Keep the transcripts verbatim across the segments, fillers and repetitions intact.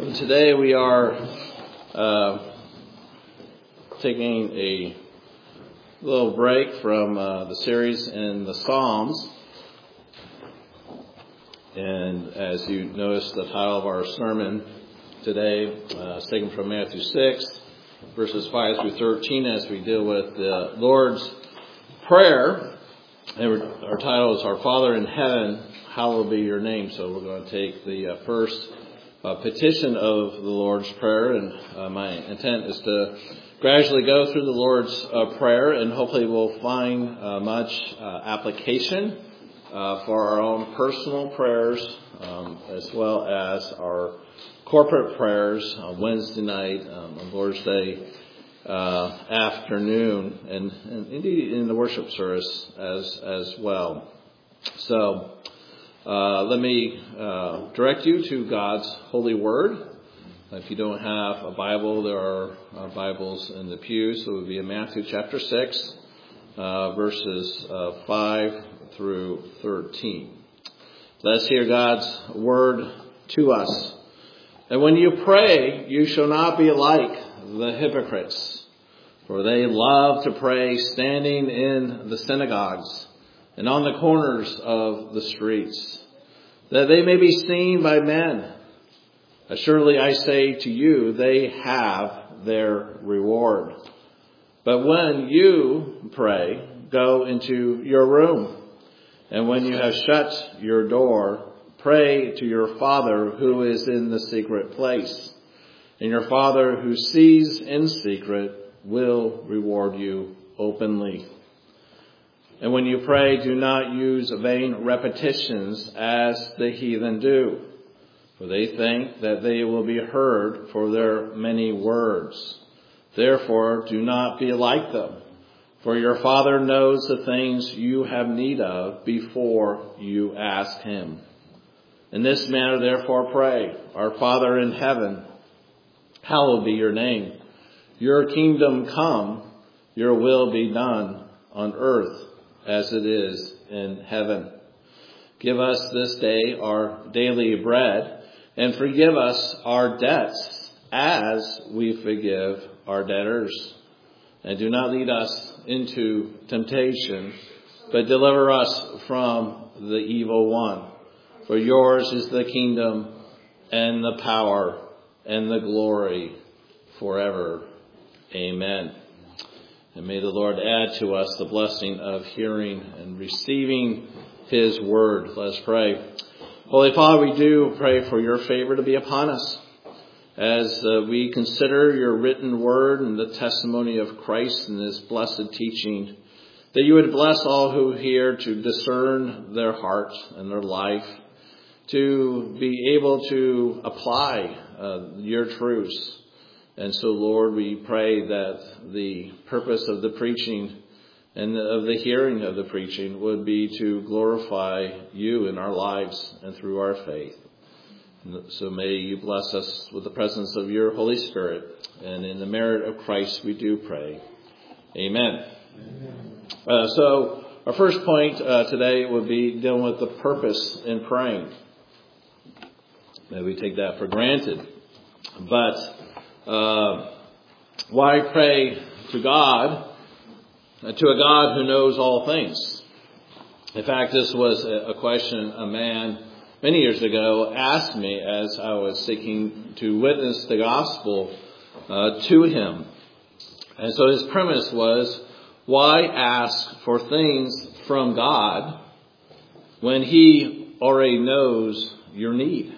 Today we are uh, taking a little break from uh, the series in the Psalms. And as you notice, the title of our sermon today uh, is taken from Matthew six, verses five through thirteen, as we deal with the Lord's Prayer. And our title is, Our Father in Heaven, Hallowed be your name. So we're going to take the uh, first uh, petition of the Lord's Prayer, and uh, my intent is to gradually go through the Lord's uh, Prayer, and hopefully we'll find uh, much uh, application uh, for our own personal prayers, um, as well as our corporate prayers on Wednesday night, um, on Lord's Day uh, afternoon, and, and indeed in the worship service as as well. So uh, let me uh, direct you to God's holy word. If you don't have a Bible, there are uh, Bibles in the pews. So it would be in Matthew chapter six, uh, verses uh, five through thirteen. Let's hear God's word to us. And when you pray, you shall not be like the hypocrites, for they love to pray standing in the synagogues and on the corners of the streets, that they may be seen by men. Assuredly, I say to you, they have their reward. But when you pray, go into your room, and when you have shut your door, pray to your Father who is in the secret place. And your Father who sees in secret will reward you openly. And when you pray, do not use vain repetitions as the heathen do, for they think that they will be heard for their many words. Therefore, do not be like them, for your Father knows the things you have need of before you ask him. In this manner, therefore, pray, Our Father in heaven, hallowed be your name. Your kingdom come, your will be done on earth as it is in heaven. Give us this day our daily bread, and forgive us our debts as we forgive our debtors. And do not lead us into temptation, but deliver us from the evil one. For yours is the kingdom and the power and the glory forever. Amen. And may the Lord add to us the blessing of hearing and receiving his word. Let us pray. Holy Father, we do pray for your favor to be upon us as uh, we consider your written word and the testimony of Christ in this blessed teaching, that you would bless all who hear to discern their heart and their life, to be able to apply uh, your truths. And so, Lord, we pray that the purpose of the preaching and of the hearing of the preaching would be to glorify you in our lives and through our faith. So may you bless us with the presence of your Holy Spirit. And in the merit of Christ, we do pray. Amen. Amen. Uh, so our first point uh, today would be dealing with the purpose in praying. May we take that for granted. But uh, why pray to God, uh, to a God who knows all things? In fact, this was a, a question a man many years ago asked me as I was seeking to witness the gospel uh, to him. And so his premise was, why ask for things from God when he already knows your need?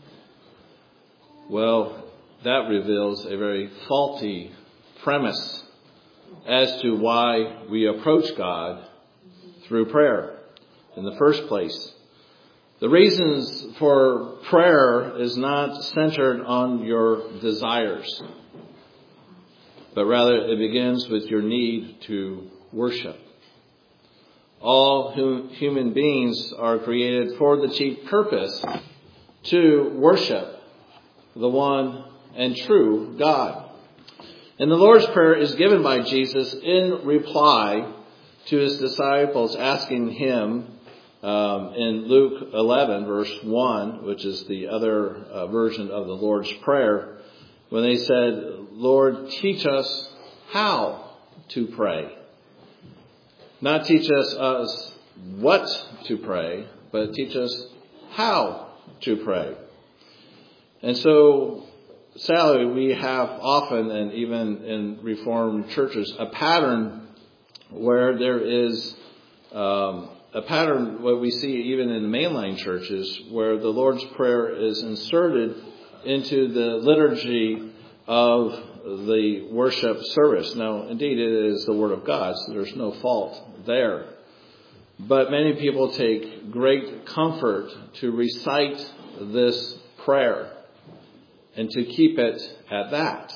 Well, that reveals a very faulty premise as to why we approach God through prayer in the first place. The reasons for prayer is not centered on your desires, but rather it begins with your need to worship. All human beings are created for the chief purpose to worship the one and true God. And the Lord's Prayer is given by Jesus in reply to his disciples asking him Um, in Luke eleven, verse one, which is the other uh, version of the Lord's Prayer, when they said, Lord, teach us how to pray. Not teach us, us what to pray, but teach us how to pray. And so, sadly, we have often, and even in Reformed churches, a pattern where there is um, a pattern, what we see even in the mainline churches, where the Lord's Prayer is inserted into the liturgy of the worship service. Now, indeed, it is the Word of God, so there's no fault there. But many people take great comfort to recite this prayer and to keep it at that.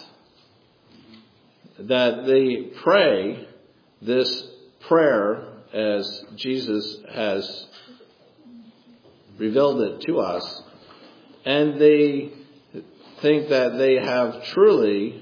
That they pray this prayer as Jesus has revealed it to us, and they think that they have truly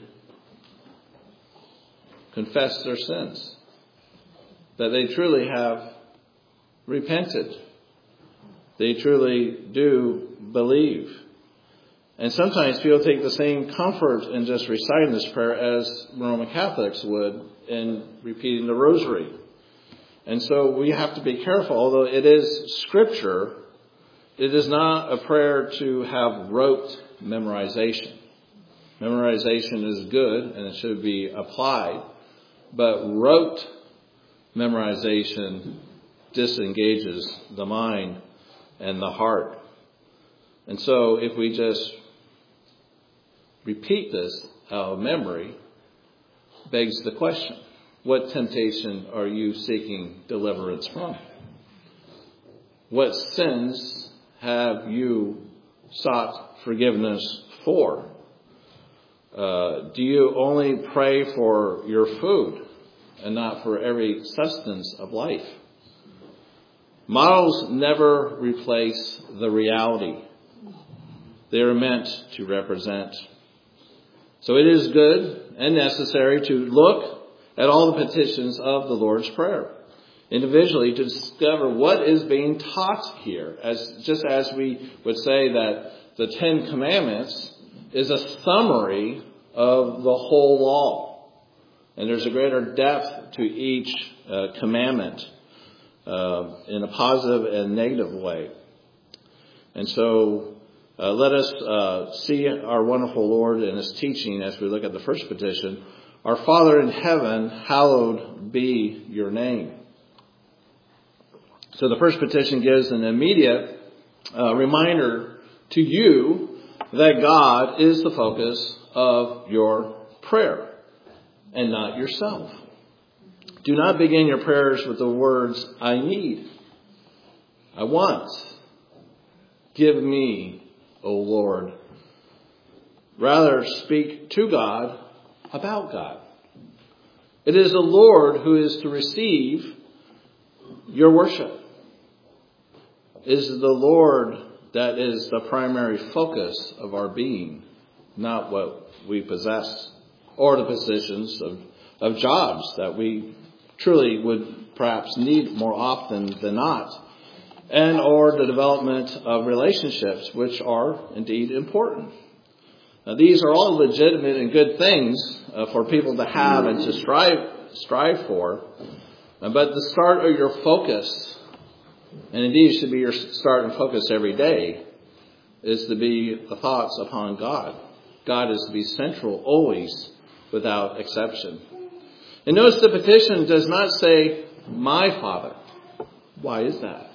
confessed their sins, that they truly have repented, they truly do believe. And sometimes people take the same comfort in just reciting this prayer as Roman Catholics would in repeating the rosary. And so we have to be careful. Although it is scripture, it is not a prayer to have rote memorization. Memorization is good and it should be applied. But rote memorization disengages the mind and the heart. And so if we just repeat this out of memory, begs the question, what temptation are you seeking deliverance from? What sins have you sought forgiveness for? Uh, do you only pray for your food and not for every sustenance of life? Models never replace the reality. They are meant to represent. So it is good and necessary to look at all the petitions of the Lord's Prayer individually to discover what is being taught here. As just as we would say that the Ten Commandments is a summary of the whole law. And there's a greater depth to each uh, commandment uh, in a positive and negative way. And so Uh, let us uh, see our wonderful Lord in His teaching as we look at the first petition. Our Father in heaven, hallowed be your name. So the first petition gives an immediate uh, reminder to you that God is the focus of your prayer and not yourself. Do not begin your prayers with the words, I need, I want, give me, O Lord. Rather, speak to God about God. It is the Lord who is to receive your worship. It is the Lord that is the primary focus of our being, not what we possess or the positions of, of jobs that we truly would perhaps need more often than not. And or the development of relationships, which are indeed important. Now, these are all legitimate and good things uh, for people to have and to strive strive for. Uh, but the start of your focus, and indeed should be your start and focus every day, is to be the thoughts upon God. God is to be central always, without exception. And notice the petition does not say, my Father. Why is that?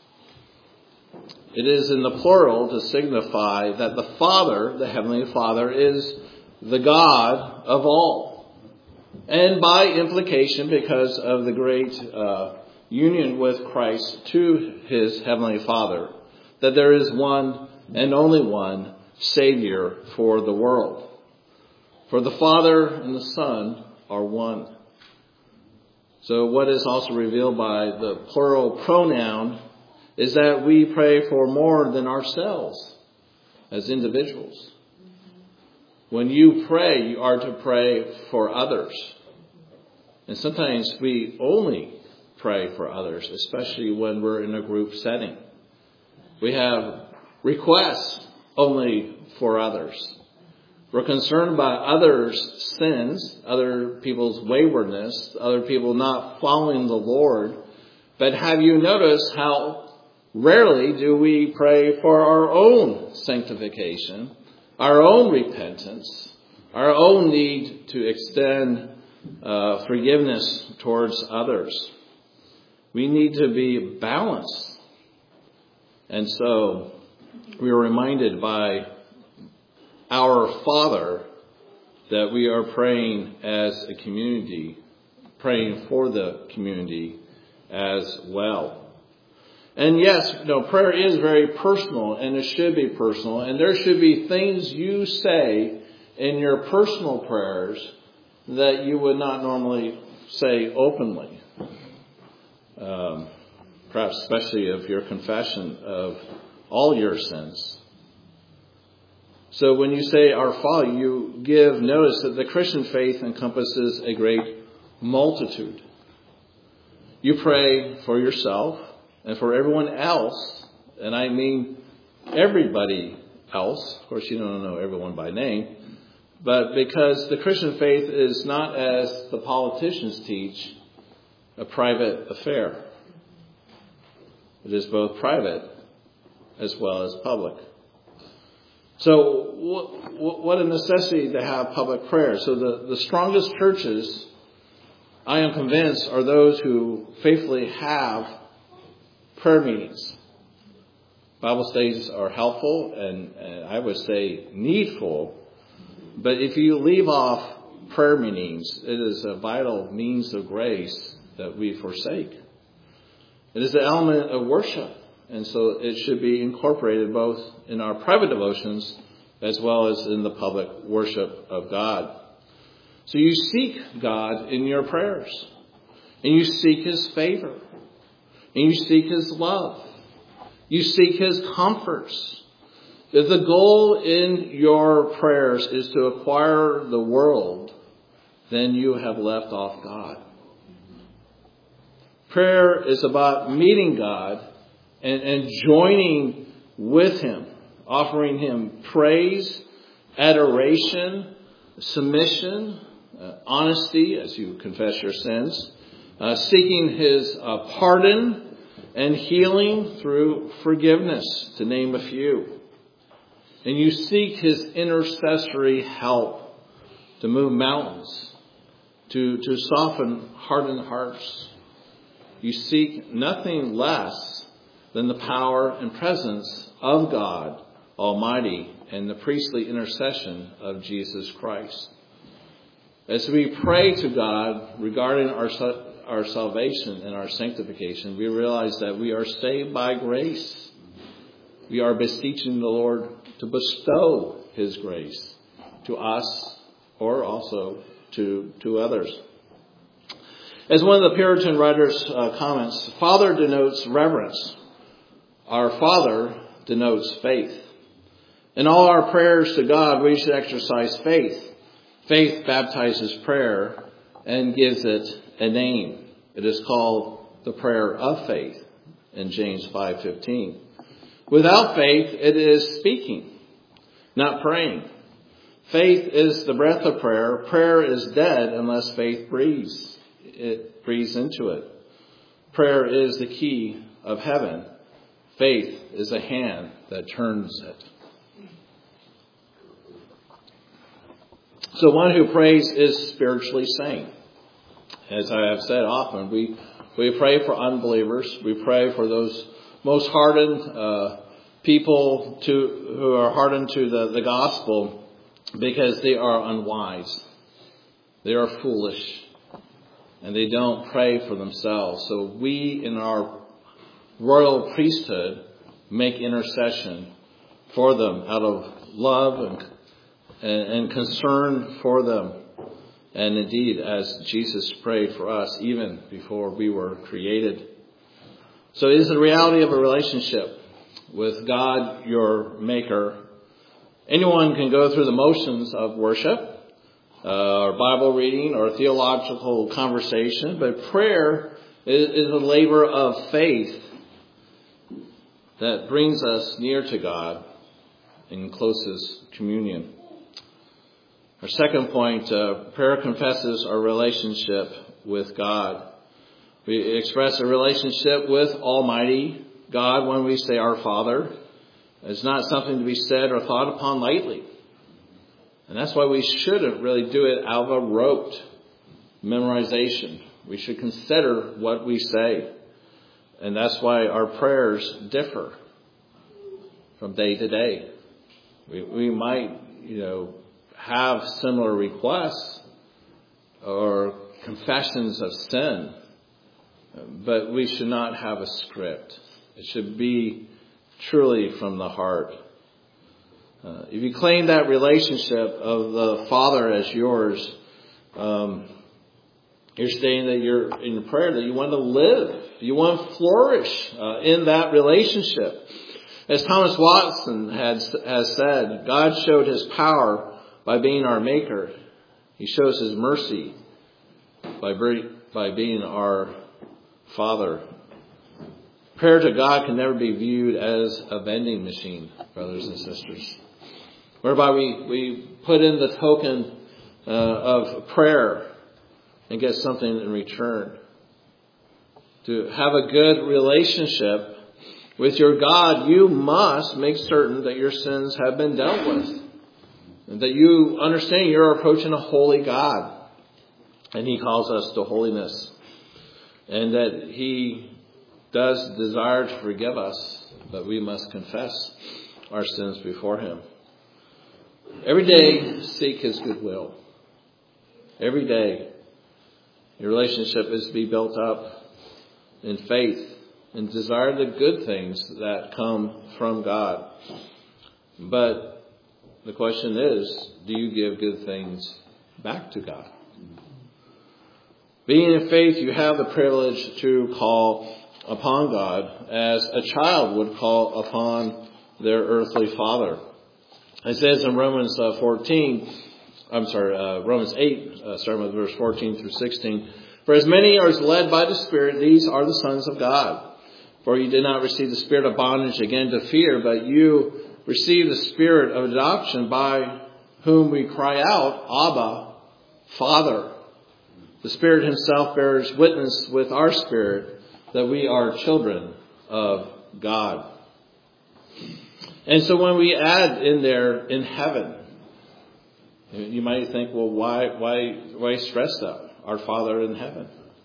It is in the plural to signify that the Father, the Heavenly Father, is the God of all. And by implication, because of the great uh, union with Christ to His Heavenly Father, that there is one and only one Savior for the world. For the Father and the Son are one. So what is also revealed by the plural pronoun is that we pray for more than ourselves as individuals. When you pray, you are to pray for others. And sometimes we only pray for others, especially when we're in a group setting. We have requests only for others. We're concerned about others' sins, other people's waywardness, other people not following the Lord. But have you noticed how rarely do we pray for our own sanctification, our own repentance, our own need to extend uh, forgiveness towards others? We need to be balanced. And so we are reminded by our Father that we are praying as a community, praying for the community as well. And yes, you know, prayer is very personal, and it should be personal. And there should be things you say in your personal prayers that you would not normally say openly. Um, perhaps especially of your confession of all your sins. So when you say Our Father, you give notice that the Christian faith encompasses a great multitude. You pray for yourself and for everyone else, and I mean everybody else. Of course, you don't know everyone by name. But because the Christian faith is not, as the politicians teach, a private affair. It is both private as well as public. So what, what a necessity to have public prayer. So the, the strongest churches, I am convinced, are those who faithfully have prayer meetings. Bible studies are helpful and, and I would say needful. But if you leave off prayer meetings, it is a vital means of grace that we forsake. It is an element of worship. And so it should be incorporated both in our private devotions as well as in the public worship of God. So you seek God in your prayers. And you seek His favor. And you seek His love. You seek His comforts. If the goal in your prayers is to acquire the world, then you have left off God. Prayer is about meeting God and, and joining with Him, offering Him praise, adoration, submission, uh, honesty as you confess your sins, uh, seeking His uh, pardon and healing through forgiveness, to name a few. And you seek His intercessory help to move mountains, to, to soften hardened hearts. You seek nothing less than the power and presence of God Almighty and the priestly intercession of Jesus Christ. As we pray to God regarding our, our salvation and our sanctification, we realize that we are saved by grace. We are beseeching the Lord to bestow His grace to us or also to, to others. As one of the Puritan writers uh, comments, Father denotes reverence. Our Father denotes faith. In all our prayers to God, we should exercise faith. Faith baptizes prayer and gives it a name. It is called the prayer of faith in James five fifteen. Without faith, it is speaking, not praying. Faith is the breath of prayer. Prayer is dead unless faith breathes. It breathes into it. Prayer is the key of heaven. Faith is a hand that turns it. So one who prays is spiritually sane. As I have said often, we, we pray for unbelievers. We pray for those most hardened uh, people to who are hardened to the, the gospel because they are unwise. They are foolish. And they don't pray for themselves. So we in our royal priesthood make intercession for them out of love and, and, and concern for them. And indeed, as Jesus prayed for us even before we were created. So it is the reality of a relationship with God, your Maker. Anyone can go through the motions of worship, Uh, or Bible reading or theological conversation, but prayer It is a labor of faith that brings us near to God in closest communion. Our second point, uh, prayer confesses our relationship with God. We express a relationship with Almighty God when we say our Father. It's not something to be said or thought upon lightly. And that's why we shouldn't really do it out of a rote memorization. We should consider what we say. And that's why our prayers differ from day to day. We, we might, you know, have similar requests or confessions of sin, but we should not have a script. It should be truly from the heart. Uh, if you claim that relationship of the Father as yours, um, you're saying that you're in your prayer that you want to live, you want to flourish uh, in that relationship. As Thomas Watson had, has said, God showed his power by being our maker. He shows his mercy by, by being our Father. Prayer to God can never be viewed as a vending machine, brothers and sisters, whereby we, we put in the token uh, of prayer and get something in return. To have a good relationship with your God, you must make certain that your sins have been dealt with. And that you understand you're approaching a holy God. And He calls us to holiness. And that He does desire to forgive us, but we must confess our sins before Him. Every day, seek His goodwill. Every day, your relationship is to be built up in faith and desire the good things that come from God. But the question is, do you give good things back to God? Being in faith, you have the privilege to call upon God as a child would call upon their earthly father. It says in Romans fourteen, I'm sorry, uh, Romans eight, uh, starting with verse fourteen through sixteen. For as many are led by the Spirit, these are the sons of God. For you did not receive the spirit of bondage again to fear, but you received the spirit of adoption by whom we cry out, Abba, Father. The Spirit Himself bears witness with our spirit that we are children of God. And so when we add in there, in heaven, you might think, well, why, why, why stress that? Our Father in heaven.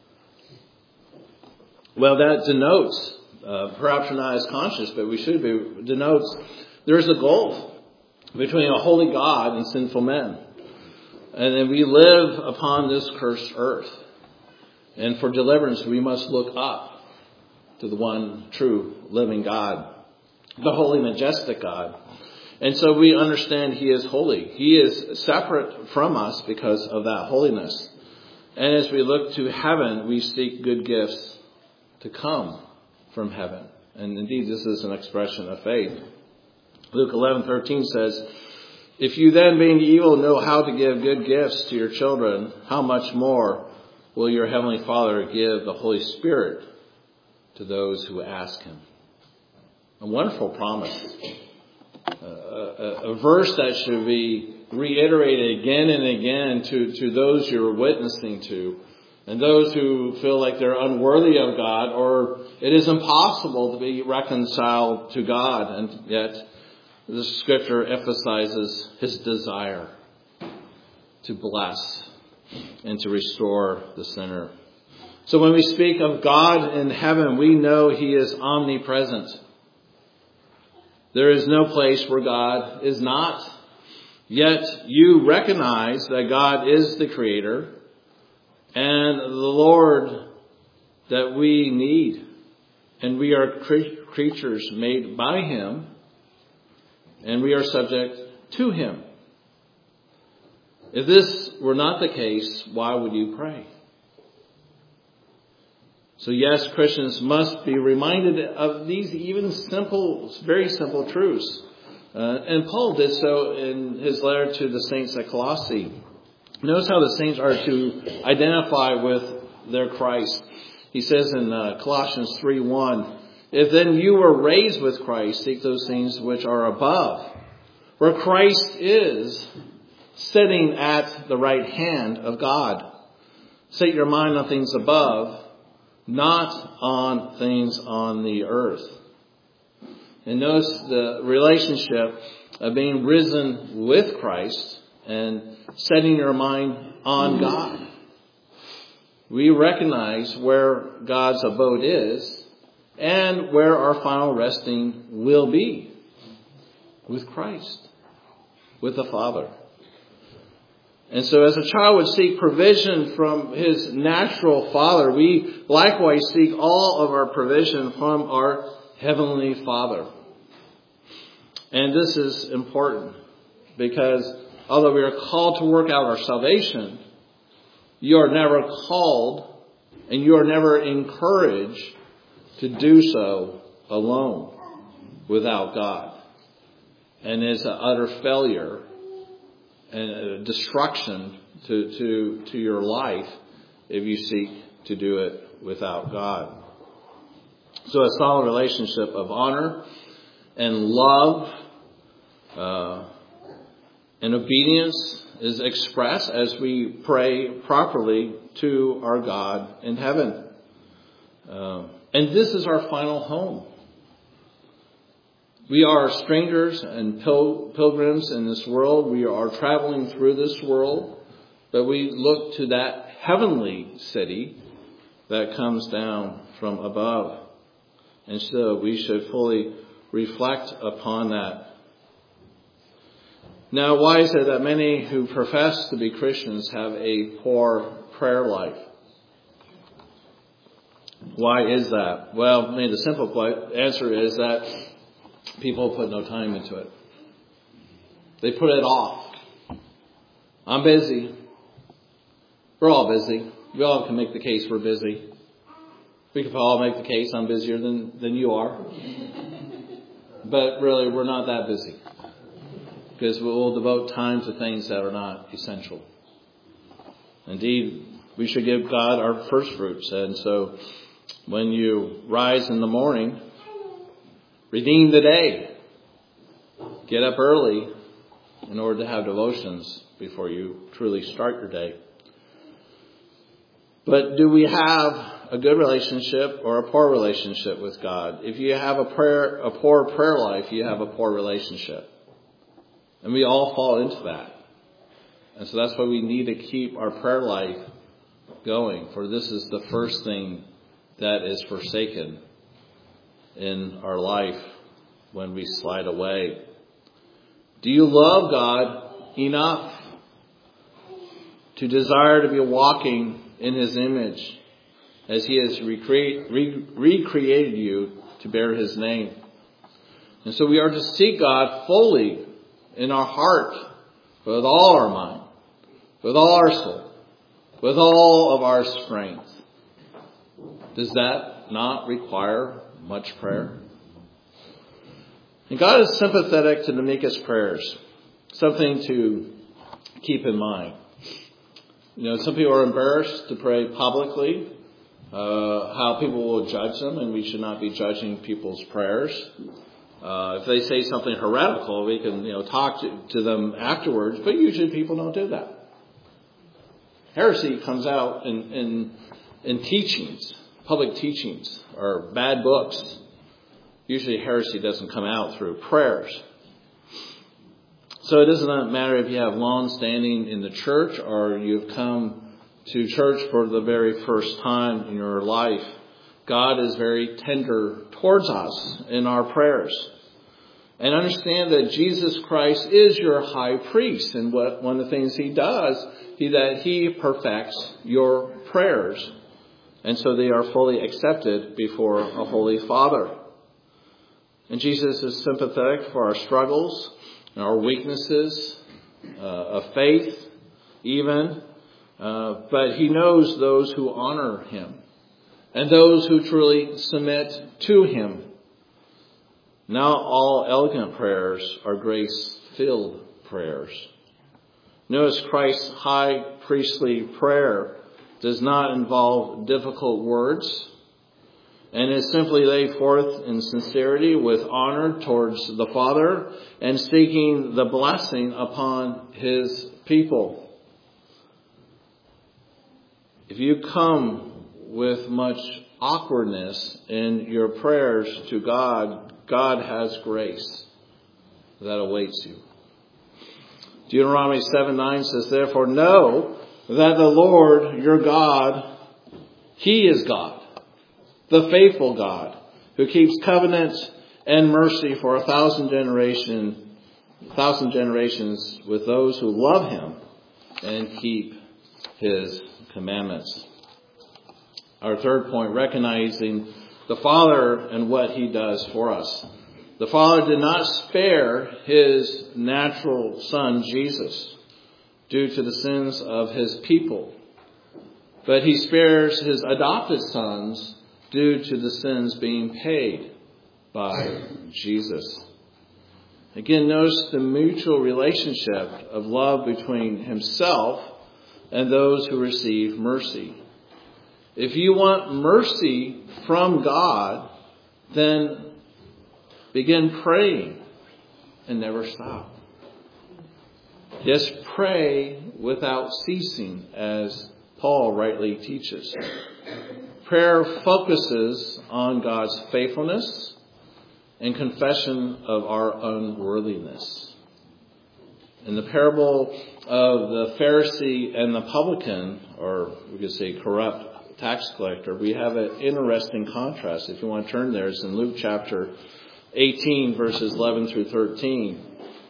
Well, that denotes, uh, perhaps we're not as conscious, but we should be, denotes there's a gulf between a holy God and sinful men. And then we live upon this cursed earth. And for deliverance, we must look up to the one true living God, the holy, majestic God. And so we understand He is holy. He is separate from us because of that holiness. And as we look to heaven, we seek good gifts to come from heaven. And indeed, this is an expression of faith. Luke eleven thirteen says, if you then, being evil, know how to give good gifts to your children, how much more will your Heavenly Father give the Holy Spirit to those who ask Him? A wonderful promise. Uh, a, a verse that should be reiterated again and again to, to those you're witnessing to, and those who feel like they're unworthy of God, or it is impossible to be reconciled to God, and yet the Scripture emphasizes His desire to bless and to restore the sinner. So when we speak of God in heaven, we know He is omnipresent. There is no place where God is not. Yet you recognize that God is the Creator and the Lord that we need. And we are cre- creatures made by Him. And we are subject to Him. If this were not the case, why would you pray? So yes, Christians must be reminded of these even simple, very simple truths. Uh, and Paul did so in his letter to the saints at Colossae. Notice how the saints are to identify with their Christ. He says in uh, Colossians three one, if then you were raised with Christ, seek those things which are above, where Christ is, sitting at the right hand of God. Set your mind on things above, not on things on the earth. And notice the relationship of being risen with Christ and setting your mind on God. We recognize where God's abode is and where our final resting will be, with Christ, with the Father. And so as a child would seek provision from his natural father, we likewise seek all of our provision from our Heavenly Father. And this is important because although we are called to work out our salvation, you are never called and you are never encouraged to do so alone without God. And it's an utter failure and a destruction to, to, to your life if you seek to do it without God. So a solid relationship of honor and love uh, and obedience is expressed as we pray properly to our God in heaven. Uh, and this is our final home. We are strangers and pil- pilgrims in this world. We are traveling through this world, but we look to that heavenly city that comes down from above. And so we should fully reflect upon that. Now, why is it that many who profess to be Christians have a poor prayer life? Why is that? Well, I mean, the simple answer is that people put no time into it. They put it off. I'm busy. We're all busy. We all can make the case we're busy. We can all make the case I'm busier than, than you are. But really, we're not that busy. Because we'll devote time to things that are not essential. Indeed, we should give God our first fruits. And so when you rise in the morning, redeem the day. Get up early in order to have devotions before you truly start your day. But do we have a good relationship or a poor relationship with God? If you have a prayer, a poor prayer life, you have a poor relationship. And we all fall into that. And so that's why we need to keep our prayer life going. For this is the first thing that is forsaken in our life when we slide away. Do you love God enough to desire to be walking in His image as He has recreate, re, recreated you to bear His name? And so we are to seek God fully in our heart, with all our mind, with all our soul, with all of our strength. Does that not require much prayer? And God is sympathetic to the meekest prayers. Something to keep in mind. You know, some people are embarrassed to pray publicly, uh, how people will judge them, and we should not be judging people's prayers. Uh, if they say something heretical, we can, you know, talk to, to them afterwards, but usually people don't do that. Heresy comes out in, in, in teachings, public teachings, or bad books. Usually heresy doesn't come out through prayers. So it doesn't matter if you have long standing in the church or you've come to church for the very first time in your life. God is very tender towards us in our prayers. And understand that Jesus Christ is your high priest. And what one of the things He does is that He perfects your prayers. And so they are fully accepted before a Holy Father. And Jesus is sympathetic for our struggles and our weaknesses uh, of faith even. Uh, but He knows those who honor Him and those who truly submit to Him. Not all elegant prayers are grace-filled prayers. Notice Christ's high priestly prayer does not involve difficult words, and is simply laid forth in sincerity with honor towards the Father and seeking the blessing upon his people. If you come with much awkwardness in your prayers to God, God has grace that awaits you. Deuteronomy seven nine says, therefore know that the Lord your God, he is God, the faithful God, who keeps covenant and mercy for a thousand generation, thousand generations with those who love him and keep his commandments. Our third point, recognizing the Father and what he does for us. The Father did not spare his natural Son, Jesus, due to the sins of his people, but he spares his adopted sons due to the sins being paid by Jesus. Again, notice the mutual relationship of love between himself and those who receive mercy. If you want mercy from God, then begin praying and never stop. Yes, pray without ceasing, as Paul rightly teaches. Prayer focuses on God's faithfulness and confession of our unworthiness. In the parable of the Pharisee and the publican, or we could say corrupt tax collector, we have an interesting contrast. If you want to turn there, it's in Luke chapter eighteen, verses eleven through thirteen.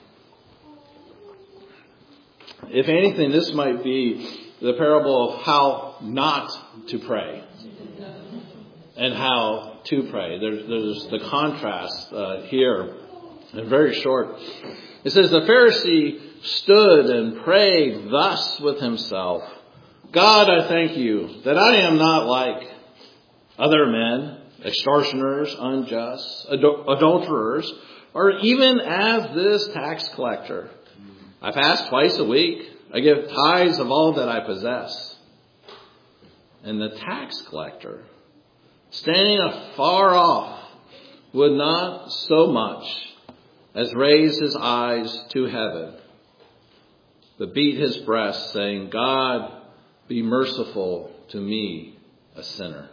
If anything, this might be the parable of how not to pray and how to pray. There's, there's the contrast uh, here, and very short. It says, the Pharisee stood and prayed thus with himself, God, I thank you that I am not like other men, extortioners, unjust, adul- adulterers, or even as this tax collector. I fast twice a week. I give tithes of all that I possess. And the tax collector, standing afar off, would not so much as raise his eyes to heaven, but beat his breast, saying, God, be merciful to me, a sinner.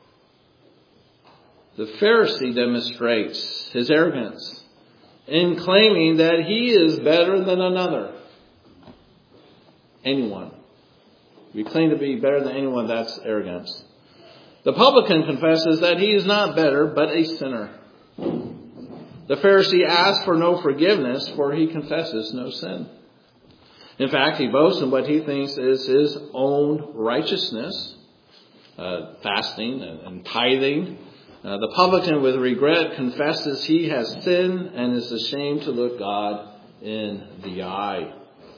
The Pharisee demonstrates his arrogance in claiming that he is better than another. Anyone. If you claim to be better than anyone, that's arrogance. The publican confesses that he is not better, but a sinner. The Pharisee asks for no forgiveness, for he confesses no sin. In fact, he boasts in what he thinks is his own righteousness, uh, fasting and, and tithing. Uh, the publican, with regret, confesses he has sinned and is ashamed to look God in the eye.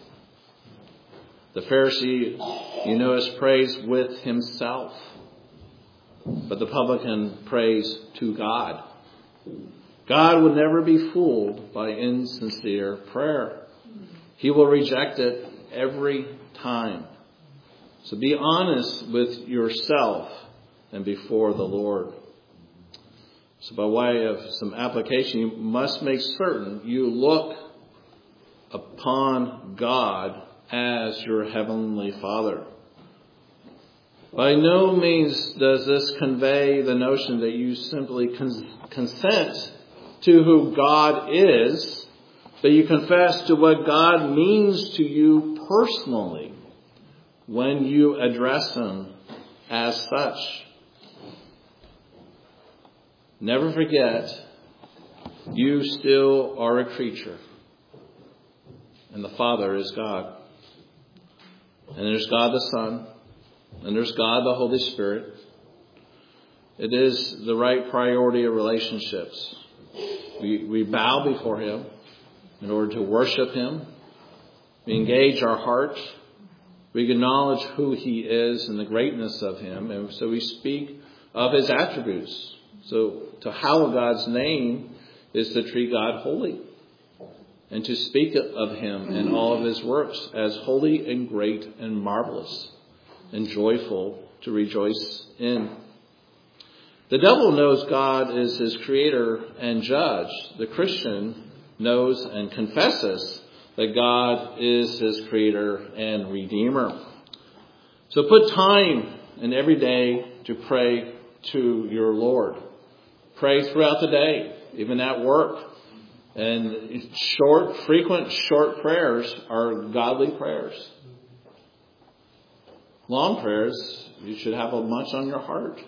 The Pharisee, you notice, prays with himself, but the publican prays to God. God will never be fooled by insincere prayer. He will reject it every time. So be honest with yourself and before the Lord. So by way of some application, you must make certain you look upon God as your heavenly Father. By no means does this convey the notion that you simply cons- consent to who God is, but you confess to what God means to you personally when you address him as such. Never forget, you still are a creature, and the Father is God. And there's God the Son, and there's God the Holy Spirit. It is the right priority of relationships. We, we bow before him in order to worship him. We engage our heart. We acknowledge who he is and the greatness of him. And so we speak of his attributes. So to hallow God's name is to treat God holy and to speak of him and all of his works as holy and great and marvelous. and joyful to rejoice in. The devil knows God is his creator and judge. The Christian knows and confesses that God is his creator and redeemer. So put time in every day to pray to your Lord. Pray throughout the day, even at work. And short, frequent, short prayers are godly prayers. Long prayers, you should have a much on your heart.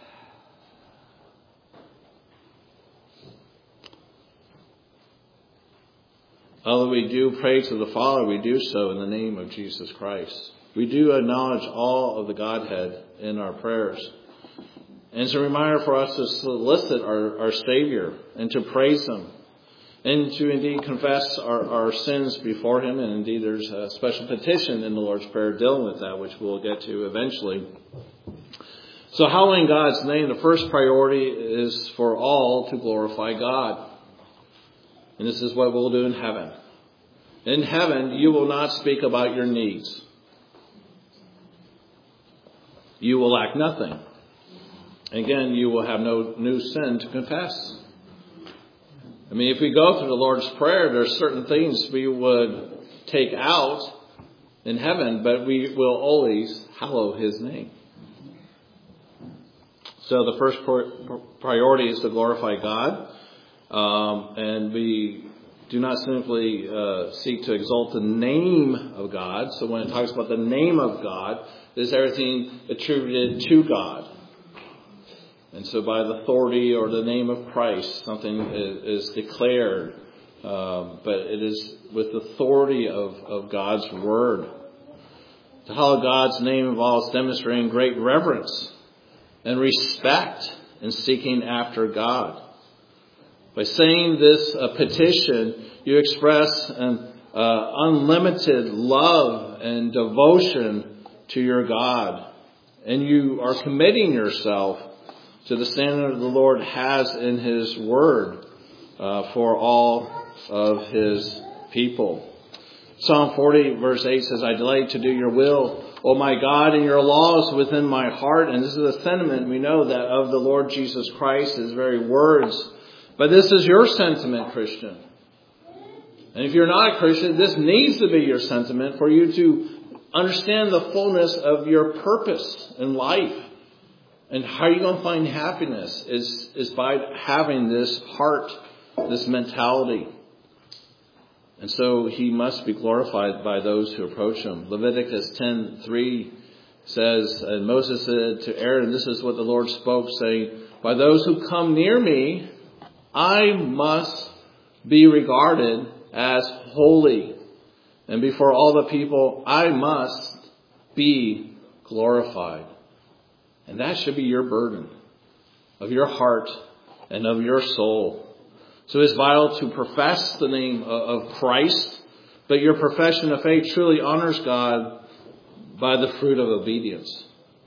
Although we do pray to the Father, we do so in the name of Jesus Christ. We do acknowledge all of the Godhead in our prayers. And it's a reminder for us to solicit our, our Savior and to praise Him and to indeed confess our, our sins before Him. And indeed there's a special petition in the Lord's Prayer dealing with that, which we'll get to eventually. So hallowing God's name, the first priority is for all to glorify God. And this is what we'll do in heaven. In heaven, you will not speak about your needs. You will lack nothing. Again, you will have no new sin to confess. I mean, if we go through the Lord's Prayer, there's certain things we would take out in heaven, but we will always hallow His name. So the first priority is to glorify God. Um, and we do not simply uh, seek to exalt the name of God. So when it talks about the name of God, is everything attributed to God. And so by the authority or the name of Christ, something is, is declared. Um, but it is with the authority of, of God's word. To hallow God's name involves demonstrating great reverence and respect in seeking after God. By saying this uh, petition, you express an uh, unlimited love and devotion to your God. And you are committing yourself to the standard the Lord has in His Word uh, for all of His people. Psalm forty verse eight says, I delight to do your will, O my God, and your law is within my heart. And this is a sentiment we know that of the Lord Jesus Christ, His very words. But this is your sentiment, Christian. And if you're not a Christian, this needs to be your sentiment for you to understand the fullness of your purpose in life. And how you're going to find happiness is, is by having this heart, this mentality. And so He must be glorified by those who approach Him. Leviticus ten three says, and Moses said to Aaron, this is what the Lord spoke, saying, by those who come near me, I must be regarded as holy. And before all the people, I must be glorified. And that should be your burden of your heart and of your soul. So it's vital to profess the name of Christ, but your profession of faith truly honors God by the fruit of obedience.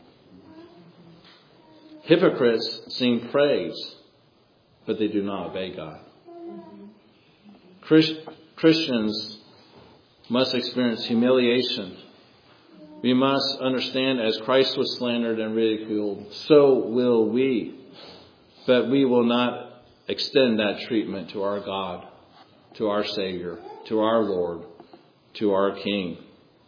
Hypocrites sing praise, but they do not obey God. Christ, Christians must experience humiliation. We must understand as Christ was slandered and ridiculed, so will we. But we will not extend that treatment to our God, to our Savior, to our Lord, to our King.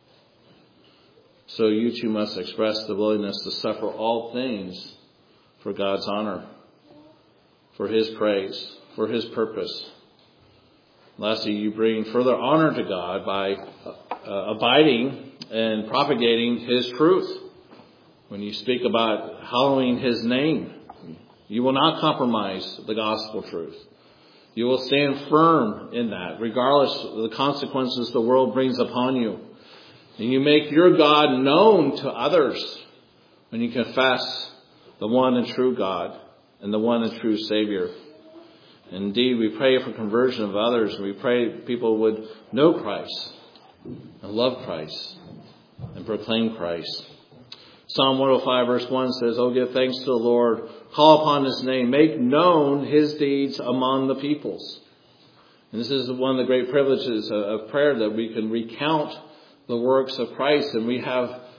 So you too must express the willingness to suffer all things for God's honor, for His praise, for His purpose. Lastly, you bring further honor to God by uh, abiding and propagating His truth. When you speak about hallowing His name, you will not compromise the gospel truth. You will stand firm in that, regardless of the consequences the world brings upon you. And you make your God known to others when you confess the one and true God and the one and true Savior. Indeed, we pray for conversion of others, and we pray people would know Christ and love Christ and proclaim Christ. Psalm one oh five verse one says, Oh, give thanks to the Lord, call upon His name, make known His deeds among the peoples. And this is one of the great privileges of prayer, that we can recount the works of Christ, and we have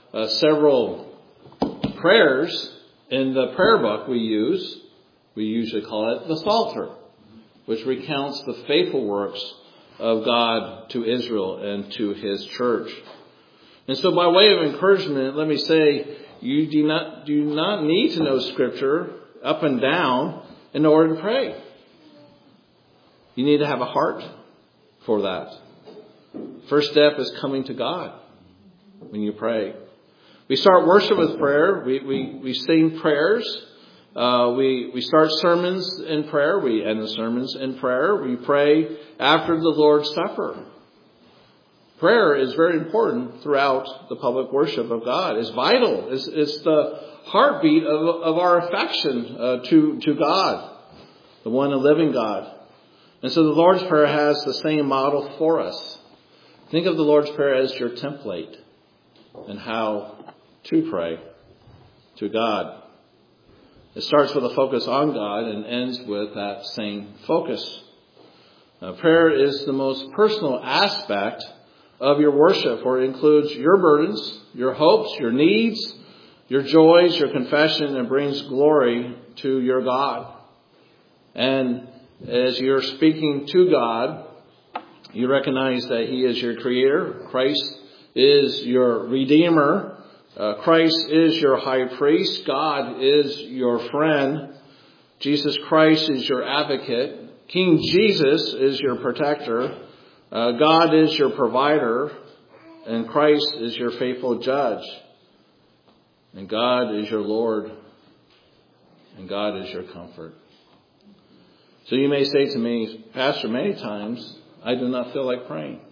uh, several prayers in the prayer book we use. We usually call it the Psalter, which recounts the faithful works of God to Israel and to his church. And so by way of encouragement, let me say, you do not, do not need to know Scripture up and down in order to pray. You need to have a heart for that. First step is coming to God when you pray. We start worship with prayer. We, we, we sing prayers. Uh, we, we start sermons in prayer. We end the sermons in prayer. We pray after the Lord's Supper. Prayer is very important throughout the public worship of God. It's vital. It's, it's the heartbeat of, of our affection uh, to, to God, the one and living God. And so the Lord's Prayer has the same model for us. Think of the Lord's Prayer as your template and how to pray to God. It starts with a focus on God and ends with that same focus. Now, prayer is the most personal aspect of your worship, for it includes your burdens, your hopes, your needs, your joys, your confession, and brings glory to your God. And as you're speaking to God, you recognize that He is your Creator. Christ is your Redeemer. Uh, Christ is your High Priest. God is your friend. Jesus Christ is your Advocate. King Jesus is your Protector. Uh, God is your Provider. And Christ is your faithful Judge. And God is your Lord. And God is your comfort. So you may say to me, Pastor, many times I do not feel like praying.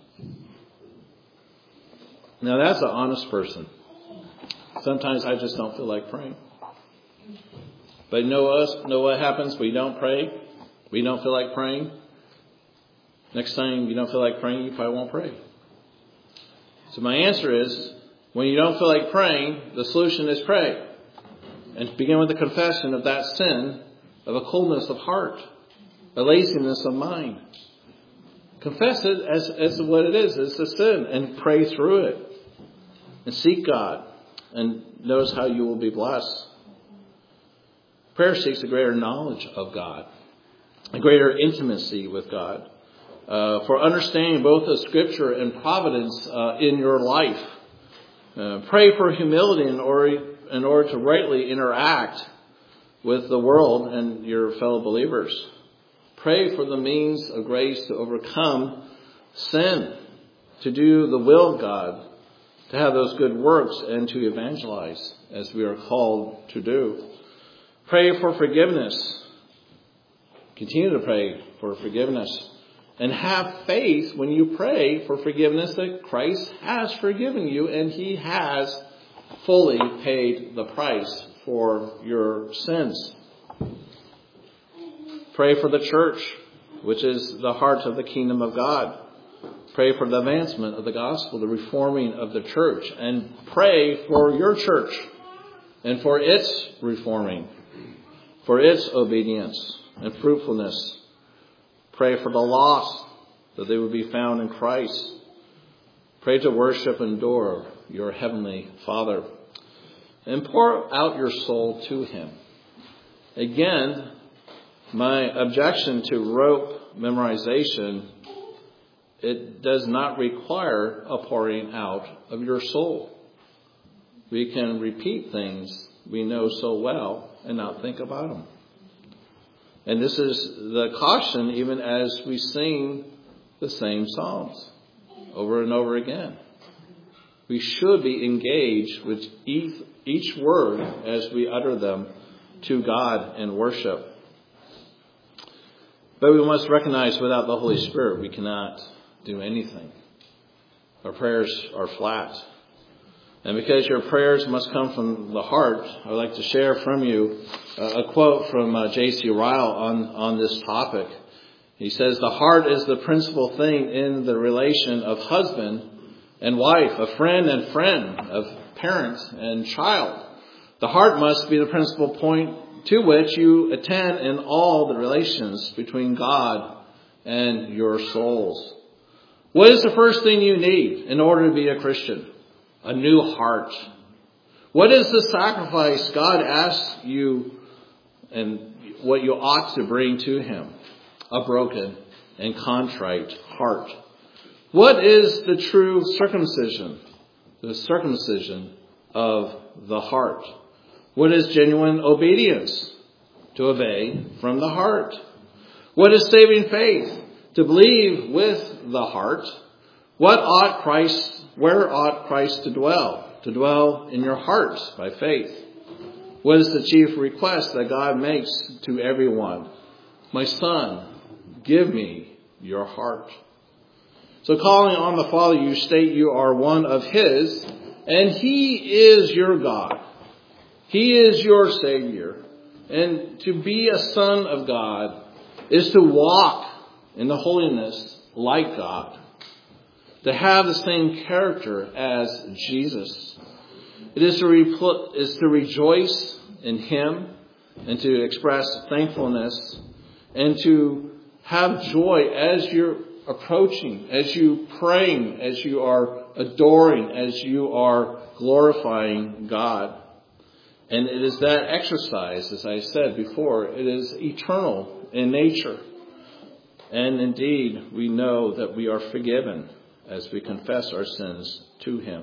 Now that's an honest person. Sometimes I just don't feel like praying. But know us, know what happens? We don't pray. We don't feel like praying. Next time you don't feel like praying, you probably won't pray. So my answer is, when you don't feel like praying, the solution is pray. And begin with the confession of that sin, of a coldness of heart, a laziness of mind. Confess it as, as what it is. It's a sin. And pray through it. And seek God. And notice how you will be blessed. Prayer seeks a greater knowledge of God. A greater intimacy with God. Uh, for understanding both the Scripture and providence uh, in your life. Uh, pray for humility in order, in order to rightly interact with the world and your fellow believers. Pray for the means of grace to overcome sin, to do the will of God, to have those good works, and to evangelize as we are called to do. Pray for forgiveness. Continue to pray for forgiveness. And have faith when you pray for forgiveness that Christ has forgiven you and He has fully paid the price for your sins. Pray for the church, which is the heart of the kingdom of God. Pray for the advancement of the gospel, the reforming of the church. And pray for your church and for its reforming, for its obedience and fruitfulness. Pray for the lost, that they would be found in Christ. Pray to worship and adore your heavenly Father. And pour out your soul to Him. Again, my objection to rote memorization, it does not require a pouring out of your soul. We can repeat things we know so well and not think about them. And this is the caution even as we sing the same psalms over and over again. We should be engaged with each, each word as we utter them to God in worship. But we must recognize without the Holy Spirit we cannot do anything. Our prayers are flat. And because your prayers must come from the heart, I would like to share from you a quote from uh, J C Ryle on, on this topic. He says, the heart is the principal thing in the relation of husband and wife, of friend and friend, of parent and child. The heart must be the principal point to which you attend in all the relations between God and your souls. What is the first thing you need in order to be a Christian? A new heart What is the sacrifice God asks you and what you ought to bring to him? A broken and contrite heart. What is the true circumcision? The circumcision of the heart. What is genuine obedience? To obey from the heart. What is saving faith? To believe with the heart. What ought Christ, where ought Christ to dwell? To dwell in your hearts by faith. What is the chief request that God makes to everyone? My son, give me your heart. So calling on the Father, you state you are one of his, and he is your God. He is your Savior. And to be a son of God is to walk in the holiness like God. To have the same character as Jesus. It is to, repl- is to rejoice in him and to express thankfulness and to have joy as you're approaching, as you praying, as you are adoring, as you are glorifying God. And it is that exercise, as I said before, it is eternal in nature. And indeed, we know that we are forgiven as we confess our sins to him.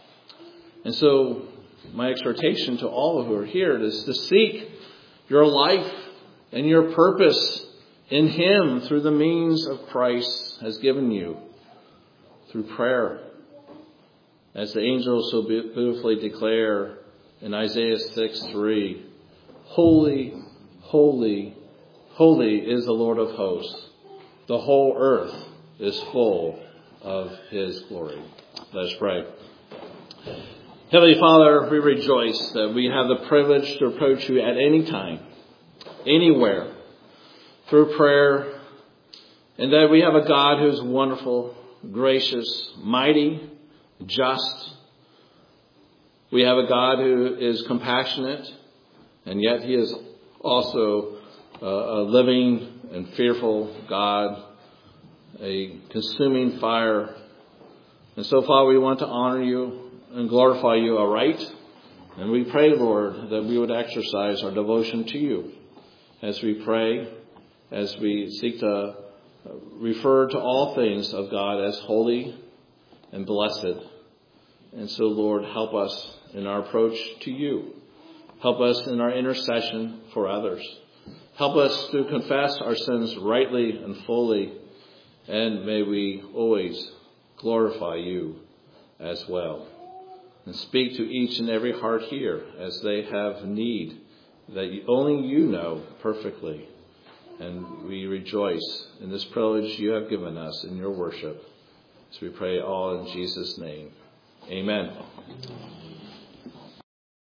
And so my exhortation to all who are here is to seek your life and your purpose in him through the means of Christ has given you, through prayer. As the angels so beautifully declare in Isaiah six three, holy, holy, holy is the Lord of hosts. The whole earth is full of his glory. Let us pray. Heavenly Father, we rejoice that we have the privilege to approach you at any time, anywhere, through prayer, and that we have a God who is wonderful, gracious, mighty, just. We have a God who is compassionate, and yet he is also a living and fearful God, a consuming fire. And so, Father, we want to honor you and glorify you aright. And we pray, Lord, that we would exercise our devotion to you as we pray, as we seek to refer to all things of God as holy and blessed. And so, Lord, help us in our approach to you. Help us in our intercession for others. Help us to confess our sins rightly and fully. And may we always glorify you as well. And speak to each and every heart here as they have need that only you know perfectly. And we rejoice in this privilege you have given us in your worship. So we pray all in Jesus' name. Amen.